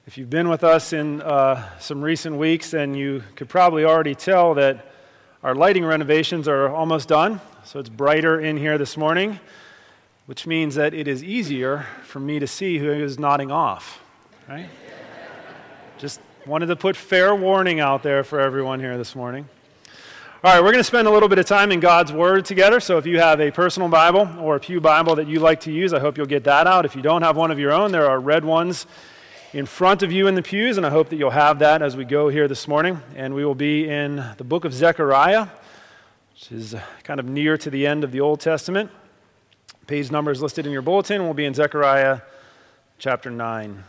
If you've been with us in some recent weeks, then you could probably already tell that our lighting renovations are almost done. So it's brighter in here this morning, which means that it is easier for me to see who is nodding off, right? Just wanted to put fair warning out there for everyone here this morning. All right, we're going to spend a little bit of time in God's Word together. So if you have a personal Bible or a pew Bible that you like to use, I hope you'll get that out. If you don't have one of your own, there are red ones in front of you in the pews, and I hope that you'll have that as we go here this morning. And we will be in the book of Zechariah, which is kind of near to the end of the Old Testament. Page number is listed in your bulletin. We'll be in Zechariah chapter 9.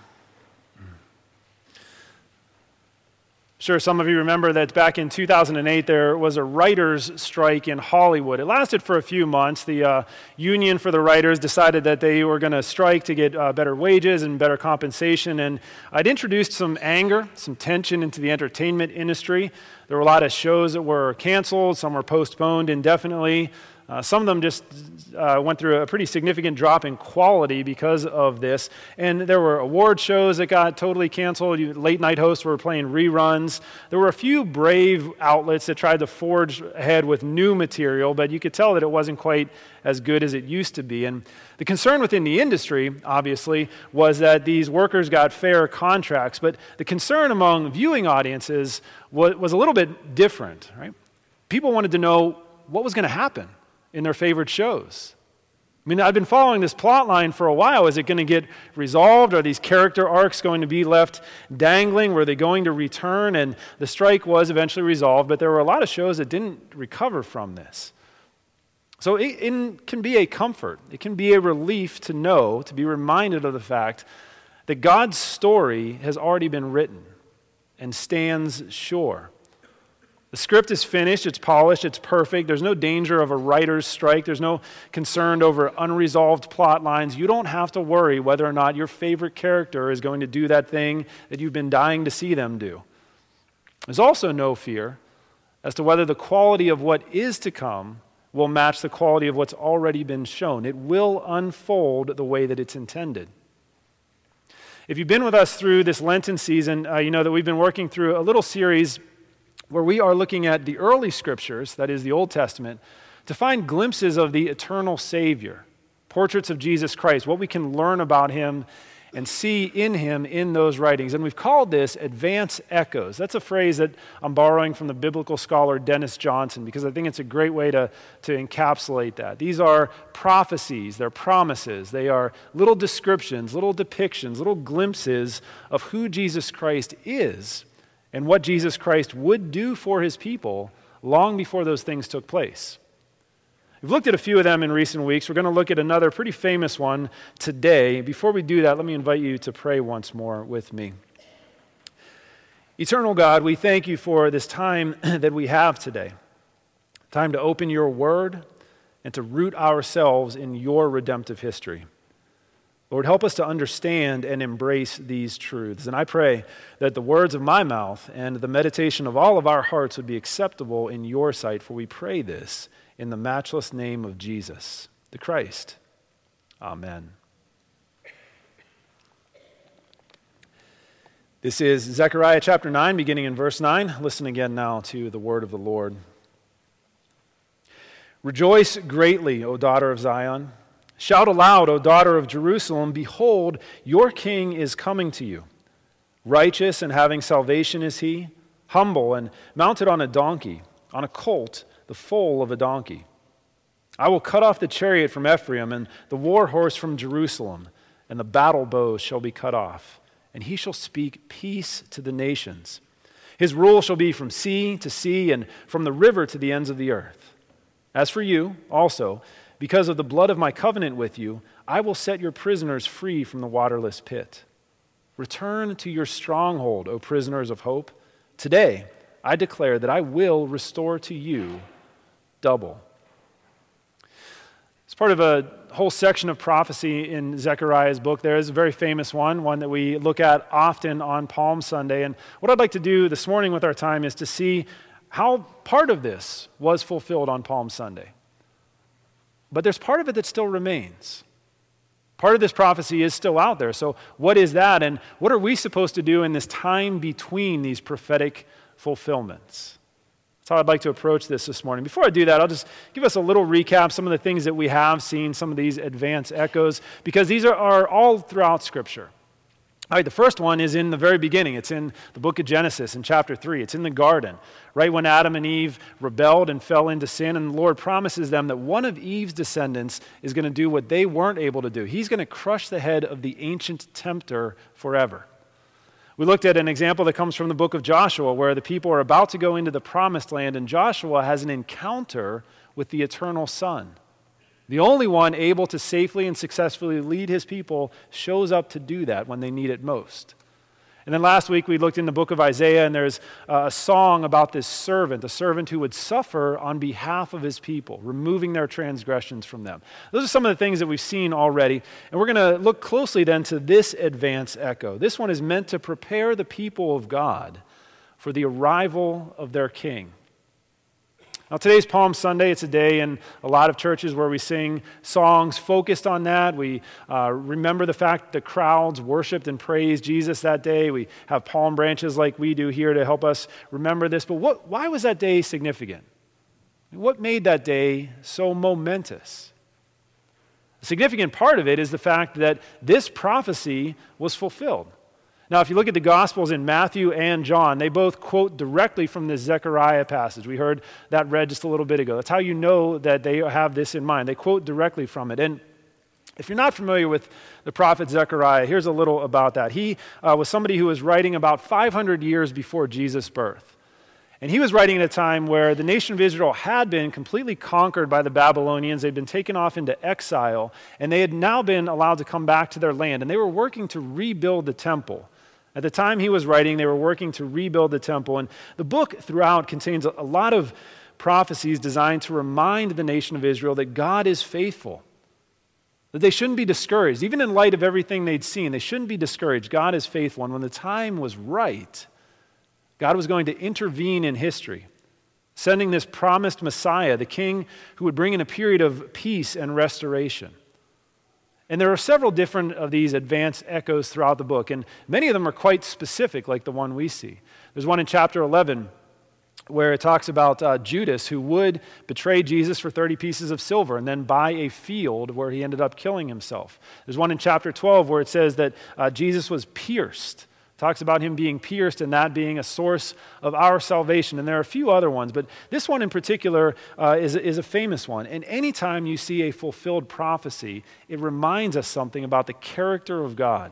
Sure, some of you remember that back in 2008 there was a writers' strike in Hollywood. It lasted for a few months. The union for the writers decided that they were going to strike to get better wages and better compensation. And I'd introduced some anger, some tension into the entertainment industry. There were a lot of shows that were canceled, some were postponed indefinitely. Some of them just went through a pretty significant drop in quality because of this. And there were award shows that got totally canceled. Late night hosts were playing reruns. There were a few brave outlets that tried to forge ahead with new material, but you could tell that it wasn't quite as good as it used to be. And the concern within the industry, obviously, was that these workers got fair contracts. But the concern among viewing audiences was a little bit different, right? People wanted to know what was going to happen in their favorite shows. I mean, I've been following this plot line for a while. Is it going to get resolved? Are these character arcs going to be left dangling? Were they going to return? And the strike was eventually resolved, but there were a lot of shows that didn't recover from this. So it can be a comfort. It can be a relief to know, to be reminded of the fact that God's story has already been written and stands sure. The script is finished, it's polished, it's perfect. There's no danger of a writer's strike. There's no concern over unresolved plot lines. You don't have to worry whether or not your favorite character is going to do that thing that you've been dying to see them do. There's also no fear as to whether the quality of what is to come will match the quality of what's already been shown. It will unfold the way that it's intended. If you've been with us through this Lenten season, you know that we've been working through a little series where we are looking at the early scriptures, that is the Old Testament, to find glimpses of the eternal Savior, portraits of Jesus Christ, what we can learn about him and see in him in those writings. And we've called this advance echoes. That's a phrase that I'm borrowing from the biblical scholar Dennis Johnson because I think it's a great way to encapsulate that. These are prophecies, they're promises, they are little descriptions, little depictions, little glimpses of who Jesus Christ is and what Jesus Christ would do for his people long before those things took place. We've looked at a few of them in recent weeks. We're going to look at another pretty famous one today. Before we do that, let me invite you to pray once more with me. Eternal God, we thank you for this time that we have today. Time to open your word and to root ourselves in your redemptive history. Lord, help us to understand and embrace these truths. And I pray that the words of my mouth and the meditation of all of our hearts would be acceptable in your sight, for we pray this in the matchless name of Jesus, the Christ. Amen. This is Zechariah chapter 9, beginning in verse 9. Listen again now to the word of the Lord. Rejoice greatly, O daughter of Zion. Shout aloud, O daughter of Jerusalem, behold, your king is coming to you. Righteous and having salvation is he, humble and mounted on a donkey, on a colt, the foal of a donkey. I will cut off the chariot from Ephraim and the war horse from Jerusalem, and the battle bows shall be cut off, and he shall speak peace to the nations. His rule shall be from sea to sea and from the river to the ends of the earth. As for you also, because of the blood of my covenant with you, I will set your prisoners free from the waterless pit. Return to your stronghold, O prisoners of hope. Today, I declare that I will restore to you double. It's part of a whole section of prophecy in Zechariah's book. There is a very famous one that we look at often on Palm Sunday. And what I'd like to do this morning with our time is to see how part of this was fulfilled on Palm Sunday. But there's part of it that still remains. Part of this prophecy is still out there. So what is that, and what are we supposed to do in this time between these prophetic fulfillments? That's how I'd like to approach this morning. Before I do that, I'll just give us a little recap, some of the things that we have seen, some of these advance echoes, because these are all throughout Scripture. All right, the first one is in the very beginning. It's in the book of Genesis in chapter 3. It's in the garden, right when Adam and Eve rebelled and fell into sin, and the Lord promises them that one of Eve's descendants is going to do what they weren't able to do. He's going to crush the head of the ancient tempter forever. We looked at an example that comes from the book of Joshua, where the people are about to go into the promised land, and Joshua has an encounter with the eternal Son. The only one able to safely and successfully lead his people shows up to do that when they need it most. And then last week we looked in the book of Isaiah, and there's a song about this servant, a servant who would suffer on behalf of his people, removing their transgressions from them. Those are some of the things that we've seen already. And we're going to look closely then to this advance echo. This one is meant to prepare the people of God for the arrival of their King. Now, today's Palm Sunday. It's a day in a lot of churches where we sing songs focused on that. We remember the fact that crowds worshiped and praised Jesus that day. We have palm branches like we do here to help us remember this. But why was that day significant? What made that day so momentous? A significant part of it is the fact that this prophecy was fulfilled. Now, if you look at the Gospels in Matthew and John, they both quote directly from the Zechariah passage. We heard that read just a little bit ago. That's how you know that they have this in mind. They quote directly from it. And if you're not familiar with the prophet Zechariah, here's a little about that. He was somebody who was writing about 500 years before Jesus' birth. And he was writing at a time where the nation of Israel had been completely conquered by the Babylonians. They'd been taken off into exile, and they had now been allowed to come back to their land. And they were working to rebuild the temple. At the time he was writing, they were working to rebuild the temple. And the book throughout contains a lot of prophecies designed to remind the nation of Israel that God is faithful, that they shouldn't be discouraged. Even in light of everything they'd seen, they shouldn't be discouraged. God is faithful. And when the time was right, God was going to intervene in history, sending this promised Messiah, the King who would bring in a period of peace and restoration. And there are several different of these advanced echoes throughout the book, and many of them are quite specific, like the one we see. There's one in chapter 11 where it talks about Judas, who would betray Jesus for 30 pieces of silver and then buy a field where he ended up killing himself. There's one in chapter 12 where it says that Jesus was pierced. Talks about him being pierced and that being a source of our salvation. And there are a few other ones, but this one in particular is a famous one. And anytime you see a fulfilled prophecy, it reminds us something about the character of God.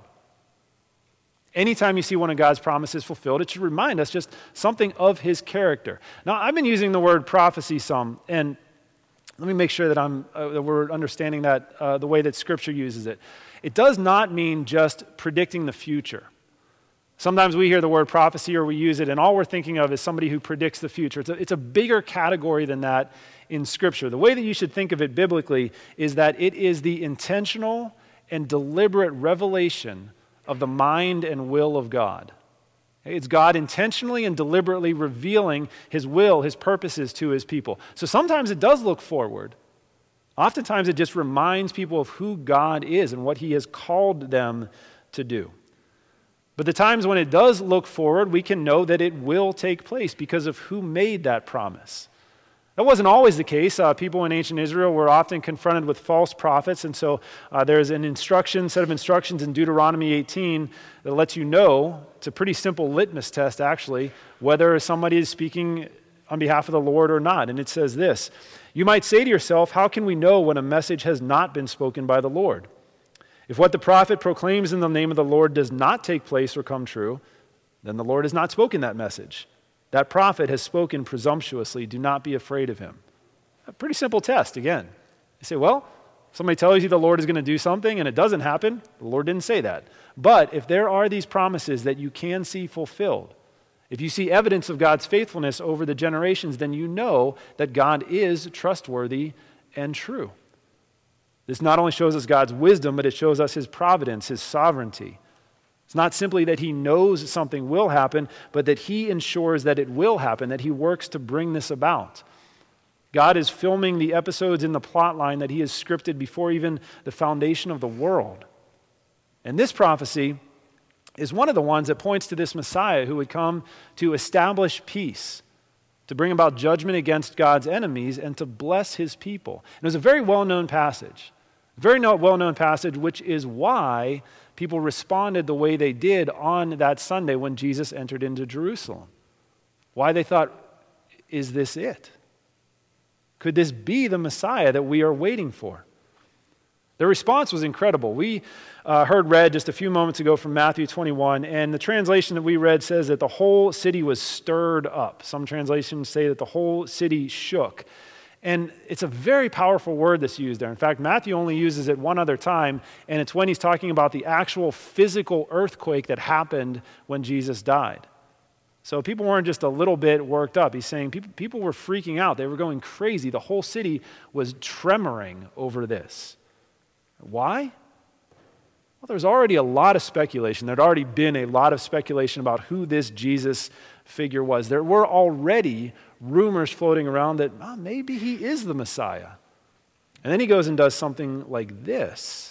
Anytime you see one of God's promises fulfilled, it should remind us just something of his character. Now, I've been using the word prophecy some, and let me make sure that we're understanding that the way that Scripture uses it. It does not mean just predicting the future. Sometimes we hear the word prophecy or we use it, and all we're thinking of is somebody who predicts the future. It's a bigger category than that in Scripture. The way that you should think of it biblically is that it is the intentional and deliberate revelation of the mind and will of God. It's God intentionally and deliberately revealing his will, his purposes to his people. So sometimes it does look forward. Oftentimes it just reminds people of who God is and what he has called them to do. But the times when it does look forward, we can know that it will take place because of who made that promise. That wasn't always the case. People in ancient Israel were often confronted with false prophets, and so there's an set of instructions in Deuteronomy 18 that lets you know, it's a pretty simple litmus test actually, whether somebody is speaking on behalf of the Lord or not. And it says this: you might say to yourself, how can we know when a message has not been spoken by the Lord? If what the prophet proclaims in the name of the Lord does not take place or come true, then the Lord has not spoken that message. That prophet has spoken presumptuously. Do not be afraid of him. A pretty simple test, again. You say, well, somebody tells you the Lord is going to do something and it doesn't happen. The Lord didn't say that. But if there are these promises that you can see fulfilled, if you see evidence of God's faithfulness over the generations, then you know that God is trustworthy and true. This not only shows us God's wisdom, but it shows us his providence, his sovereignty. It's not simply that he knows something will happen, but that he ensures that it will happen, that he works to bring this about. God is filming the episodes in the plot line that he has scripted before even the foundation of the world. And this prophecy is one of the ones that points to this Messiah who would come to establish peace, to bring about judgment against God's enemies, and to bless his people. And it was a very well-known passage, which is why people responded the way they did on that Sunday when Jesus entered into Jerusalem. Why they thought, is this it? Could this be the Messiah that we are waiting for? The response was incredible. We heard read just a few moments ago from Matthew 21, and the translation that we read says that the whole city was stirred up. Some translations say that the whole city shook. And it's a very powerful word that's used there. In fact, Matthew only uses it one other time, and it's when he's talking about the actual physical earthquake that happened when Jesus died. So people weren't just a little bit worked up. He's saying people were freaking out. They were going crazy. The whole city was tremoring over this. Why? Well, there's already a lot of speculation. There'd already been a lot of speculation about who this Jesus figure was. There were already rumors floating around that maybe he is the Messiah. And then he goes and does something like this.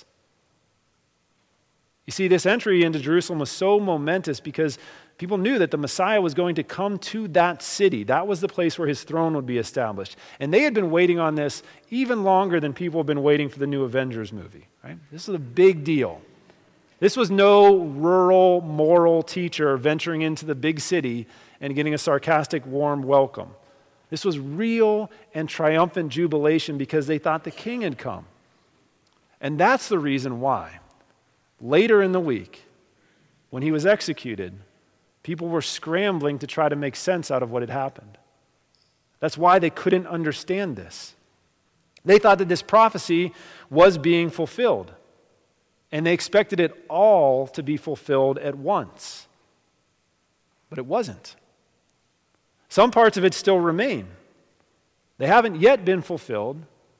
You see, this entry into Jerusalem was so momentous because people knew that the Messiah was going to come to that city. That was the place where his throne would be established. And they had been waiting on this even longer than people have been waiting for the new Avengers movie. Right? This is a big deal. This was no rural moral teacher venturing into the big city and getting a sarcastic, warm welcome. This was real and triumphant jubilation because they thought the king had come. And that's the reason why, later in the week, when he was executed, people were scrambling to try to make sense out of what had happened. That's why they couldn't understand this. They thought that this prophecy was being fulfilled, and they expected it all to be fulfilled at once. But it wasn't. Some parts of it still remain. They haven't yet been fulfilled,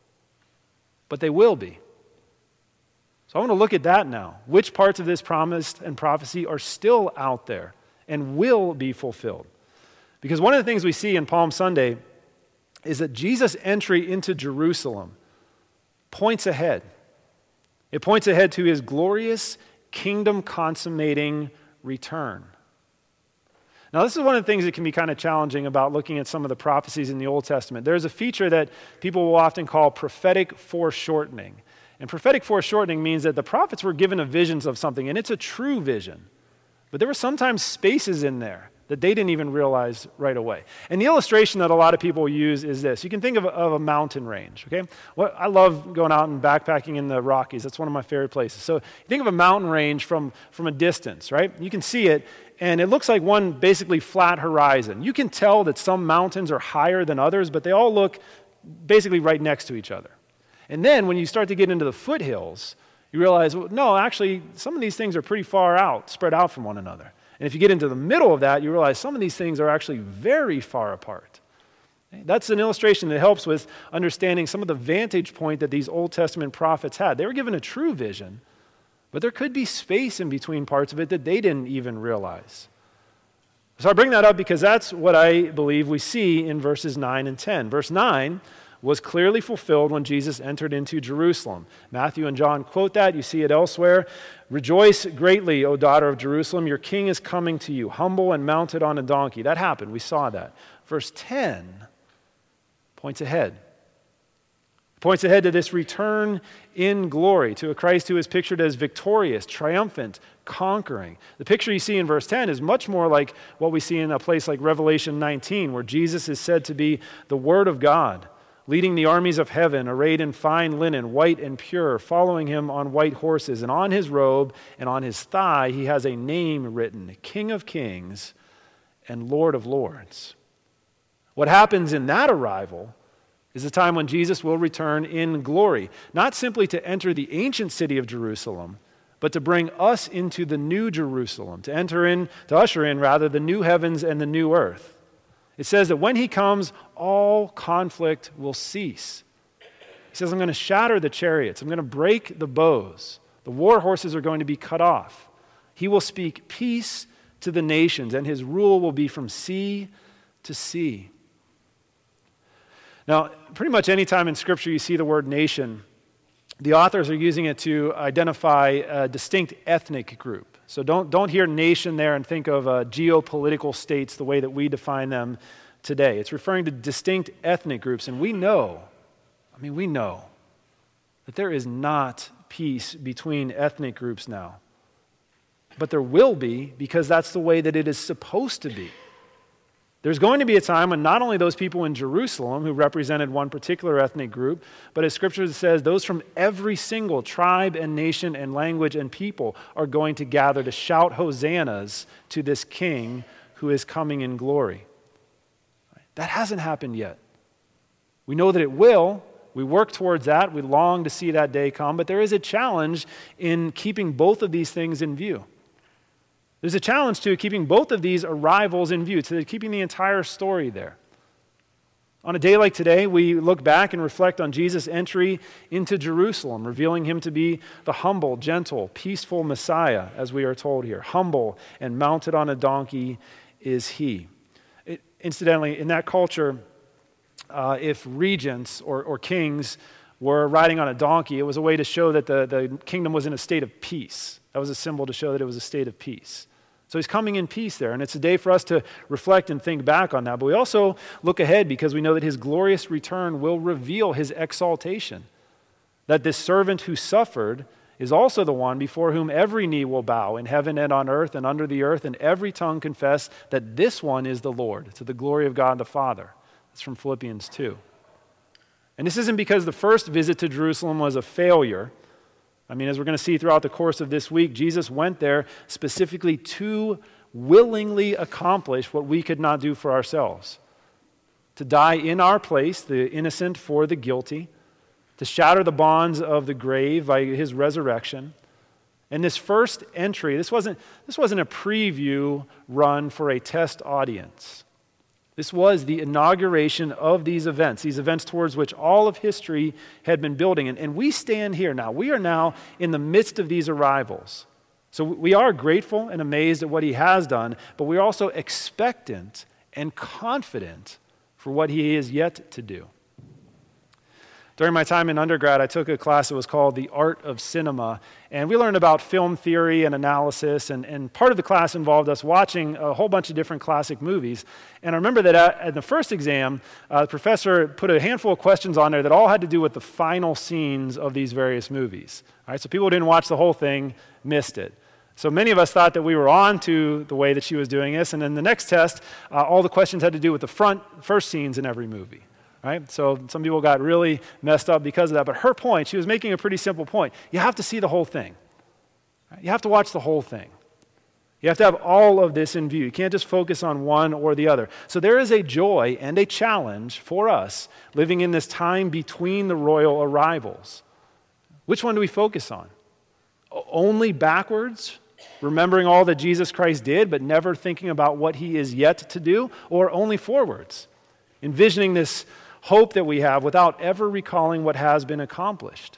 but they will be. So I want to look at that now. Which parts of this promise and prophecy are still out there and will be fulfilled? Because one of the things we see in Palm Sunday is that Jesus' entry into Jerusalem points ahead. It points ahead to his glorious kingdom consummating return. Now, this is one of the things that can be kind of challenging about looking at some of the prophecies in the Old Testament. There's a feature that people will often call prophetic foreshortening. And prophetic foreshortening means that the prophets were given a vision of something, and it's a true vision. But there were sometimes spaces in there that they didn't even realize right away. And the illustration that a lot of people use is this. You can think of a mountain range, okay? I love going out and backpacking in the Rockies. That's one of my favorite places. So you think of a mountain range from a distance, right? You can see it, and it looks like one basically flat horizon. You can tell that some mountains are higher than others, but they all look basically right next to each other. And then when you start to get into the foothills, you realize, well, no, actually, some of these things are pretty far out, spread out from one another. And if you get into the middle of that, you realize some of these things are actually very far apart. That's an illustration that helps with understanding some of the vantage point that these Old Testament prophets had. They were given a true vision, but there could be space in between parts of it that they didn't even realize. So I bring that up because that's what I believe we see in verses 9 and 10. Verse 9 was clearly fulfilled when Jesus entered into Jerusalem. Matthew and John quote that. You see it elsewhere. Rejoice greatly, O daughter of Jerusalem. Your king is coming to you, humble and mounted on a donkey. That happened. We saw that. Verse 10 points ahead. It points ahead to this return in glory, to a Christ who is pictured as victorious, triumphant, conquering. The picture you see in verse 10 is much more like what we see in a place like Revelation 19, where Jesus is said to be the Word of God, leading the armies of heaven, arrayed in fine linen, white and pure, following him on white horses. And on his robe and on his thigh he has a name written, King of Kings and Lord of Lords. What happens in that arrival is the time when Jesus will return in glory, not simply to enter the ancient city of Jerusalem, but to bring us into the new Jerusalem, to usher in the new heavens and the new earth. It says that when he comes, all conflict will cease. He says, I'm going to shatter the chariots. I'm going to break the bows. The war horses are going to be cut off. He will speak peace to the nations, and his rule will be from sea to sea. Now, pretty much any time in Scripture you see the word nation, the authors are using it to identify a distinct ethnic group. So don't hear nation there and think of geopolitical states the way that we define them today. It's referring to distinct ethnic groups, and we know that there is not peace between ethnic groups now. But there will be, because that's the way that it is supposed to be. There's going to be a time when not only those people in Jerusalem who represented one particular ethnic group, but as Scripture says, those from every single tribe and nation and language and people are going to gather to shout hosannas to this King who is coming in glory. That hasn't happened yet. We know that it will. We work towards that. We long to see that day come, but there is a challenge in keeping both of these things in view. There's a challenge to keeping both of these arrivals in view, to keeping the entire story there. On a day like today, we look back and reflect on Jesus' entry into Jerusalem, revealing him to be the humble, gentle, peaceful Messiah, as we are told here. Humble and mounted on a donkey is he. Incidentally, in that culture, if regents or kings were riding on a donkey, it was a way to show that the kingdom was in a state of peace. That was a symbol to show that it was a state of peace. So he's coming in peace there, and it's a day for us to reflect and think back on that. But we also look ahead because we know that his glorious return will reveal his exaltation, that this servant who suffered is also the one before whom every knee will bow in heaven and on earth and under the earth, and every tongue confess that this one is the Lord, to the glory of God the Father. That's from Philippians 2. And this isn't because the first visit to Jerusalem was a failure. I mean, as we're going to see throughout the course of this week, Jesus went there specifically to willingly accomplish what we could not do for ourselves. To die in our place, the innocent for the guilty, to shatter the bonds of the grave by his resurrection. And this first entry, this wasn't a preview run for a test audience. This was the inauguration of these events towards which all of history had been building. And we stand here now. We are now in the midst of these arrivals. So we are grateful and amazed at what he has done, but we're also expectant and confident for what he is yet to do. During my time in undergrad, I took a class that was called The Art of Cinema, and we learned about film theory and analysis, and part of the class involved us watching a whole bunch of different classic movies. And I remember that at the first exam, the professor put a handful of questions on there that all had to do with the final scenes of these various movies. All right, so people who didn't watch the whole thing missed it. So many of us thought that we were on to the way that she was doing this, and then the next test, all the questions had to do with the first scenes in every movie. Right? So some people got really messed up because of that. But her point, she was making a pretty simple point. You have to see the whole thing. Right? You have to watch the whole thing. You have to have all of this in view. You can't just focus on one or the other. So there is a joy and a challenge for us living in this time between the royal arrivals. Which one do we focus on? Only backwards, remembering all that Jesus Christ did, but never thinking about what he is yet to do? Or only forwards, envisioning this hope that we have without ever recalling what has been accomplished?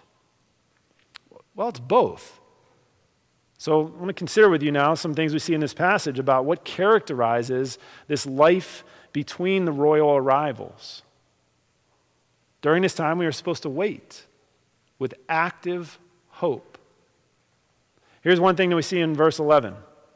Well, it's both. So I want to consider with you now some things we see in this passage about what characterizes this life between the royal arrivals. During this time, we are supposed to wait with active hope. Here's one thing that we see in verse 11.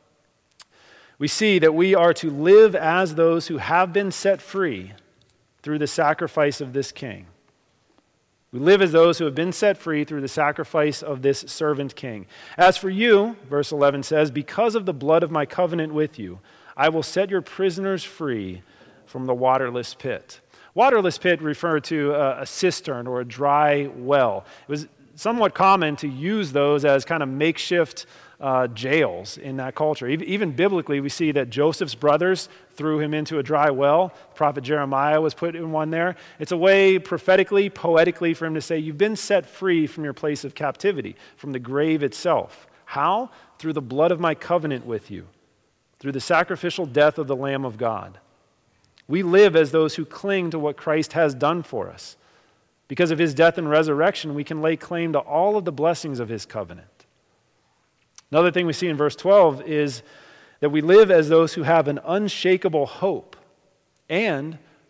We see that we are to live as those who have been set free through the sacrifice of this king. We live as those who have been set free through the sacrifice of this servant king. As for you, verse 11 says, because of the blood of my covenant with you, I will set your prisoners free from the waterless pit. Waterless pit referred to a cistern or a dry well. It was somewhat common to use those as kind of makeshift jails in that culture. Even biblically, we see that Joseph's brothers threw him into a dry well. Prophet Jeremiah was put in one there. It's a way prophetically, poetically for him to say, you've been set free from your place of captivity, from the grave itself. How? Through the blood of my covenant with you, through the sacrificial death of the Lamb of God. We live as those who cling to what Christ has done for us. Because of his death and resurrection, we can lay claim to all of the blessings of his covenant. Another thing we see in verse 12 is that we live as those who have an unshakable hope and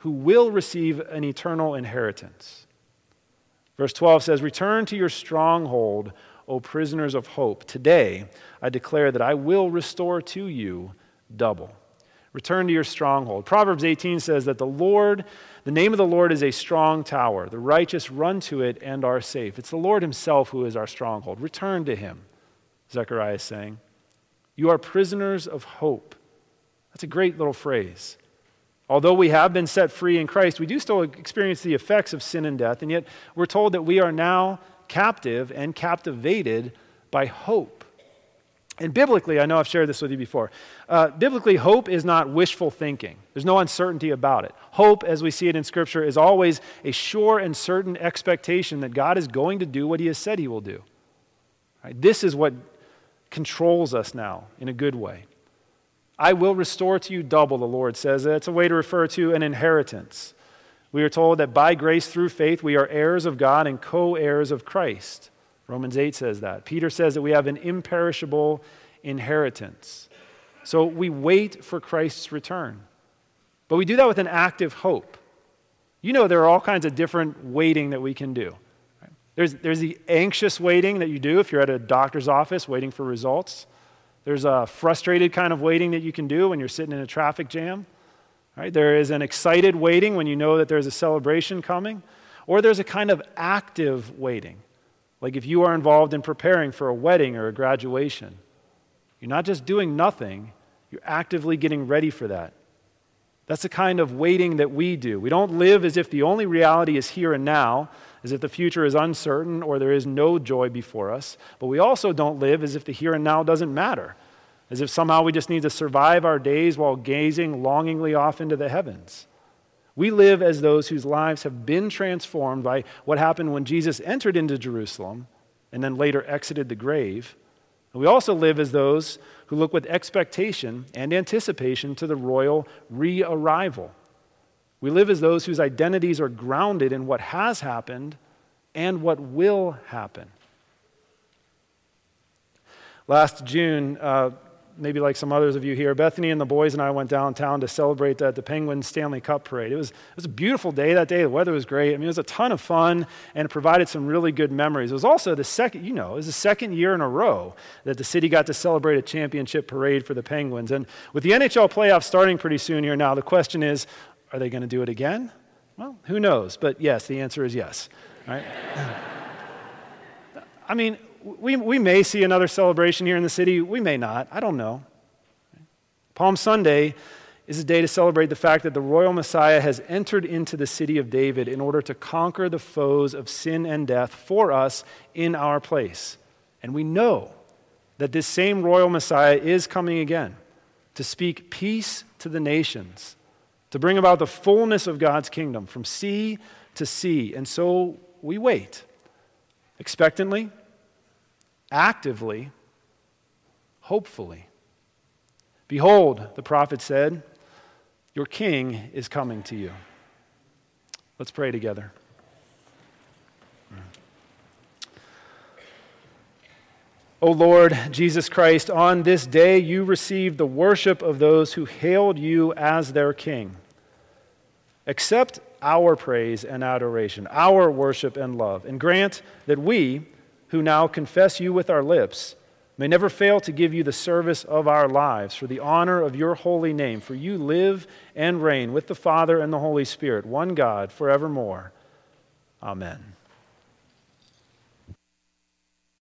who will receive an eternal inheritance. Verse 12 says, "Return to your stronghold, O prisoners of hope. Today I declare that I will restore to you double." Return to your stronghold. Proverbs 18 says that the name of the Lord is a strong tower. The righteous run to it and are safe. It's the Lord himself who is our stronghold. Return to him, Zechariah is saying. You are prisoners of hope. That's a great little phrase. Although we have been set free in Christ, we do still experience the effects of sin and death, and yet we're told that we are now captive and captivated by hope. And biblically, I know I've shared this with you before, biblically, hope is not wishful thinking. There's no uncertainty about it. Hope, as we see it in Scripture, is always a sure and certain expectation that God is going to do what he has said he will do. Right? This is what controls us now in a good way. I will restore to you double, the Lord says. That's a way to refer to an inheritance. We are told that by grace through faith, we are heirs of God and co-heirs of Christ. Romans 8 says that. Peter says that we have an imperishable inheritance. So we wait for Christ's return. But we do that with an active hope. You know there are all kinds of different waiting that we can do. There's the anxious waiting that you do if you're at a doctor's office waiting for results. There's a frustrated kind of waiting that you can do when you're sitting in a traffic jam. Right? There is an excited waiting when you know that there's a celebration coming. Or there's a kind of active waiting. Like if you are involved in preparing for a wedding or a graduation, you're not just doing nothing, you're actively getting ready for that. That's the kind of waiting that we do. We don't live as if the only reality is here and now, as if the future is uncertain or there is no joy before us, but we also don't live as if the here and now doesn't matter, as if somehow we just need to survive our days while gazing longingly off into the heavens. We live as those whose lives have been transformed by what happened when Jesus entered into Jerusalem and then later exited the grave. And we also live as those who look with expectation and anticipation to the royal re-arrival. We live as those whose identities are grounded in what has happened and what will happen. Last June, maybe like some others of you here, Bethany and the boys and I went downtown to celebrate the Penguins Stanley Cup parade. It was a beautiful day that day. The weather was great. I mean, it was a ton of fun, and it provided some really good memories. It was also the second year in a row that the city got to celebrate a championship parade for the Penguins. And with the NHL playoffs starting pretty soon here now, the question is, are they going to do it again? Well, who knows? But yes, the answer is yes. Right? I mean, we may see another celebration here in the city. We may not. I don't know. Palm Sunday is a day to celebrate the fact that the royal Messiah has entered into the city of David in order to conquer the foes of sin and death for us in our place. And we know that this same royal Messiah is coming again to speak peace to the nations, to bring about the fullness of God's kingdom from sea to sea. And so we wait expectantly, actively, hopefully. Behold, the prophet said, your king is coming to you. Let's pray together. O Lord Jesus Christ, on this day you received the worship of those who hailed you as their king. Accept our praise and adoration, our worship and love, and grant that we, who now confess you with our lips, may never fail to give you the service of our lives for the honor of your holy name. For you live and reign with the Father and the Holy Spirit, one God, forevermore. Amen.